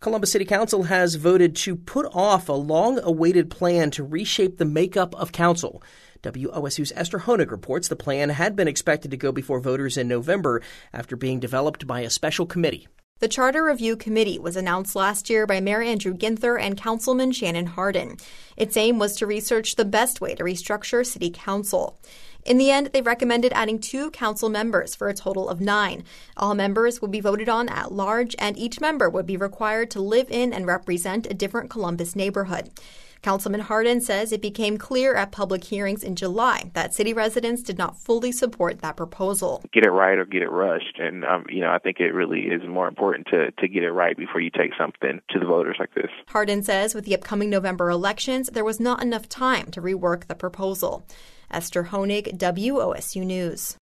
Columbus City Council has voted to put off a long-awaited plan to reshape the makeup of council. WOSU's Esther Honig reports the plan had been expected to go before voters in November after being developed by a special committee. The Charter Review Committee was announced last year by Mayor Andrew Ginther and Councilman Shannon Hardin. Its aim was to research the best way to restructure City Council. In the end, they recommended adding 2 council members for a total of 9. All members would be voted on at large, and each member would be required to live in and represent a different Columbus neighborhood. Councilman Hardin says it became clear at public hearings in July that city residents did not fully support that proposal. Get it right or get it rushed. And, I think it really is more important to get it right before you take something to the voters like this. Hardin says with the upcoming November elections, there was not enough time to rework the proposal. Esther Honig, WOSU News.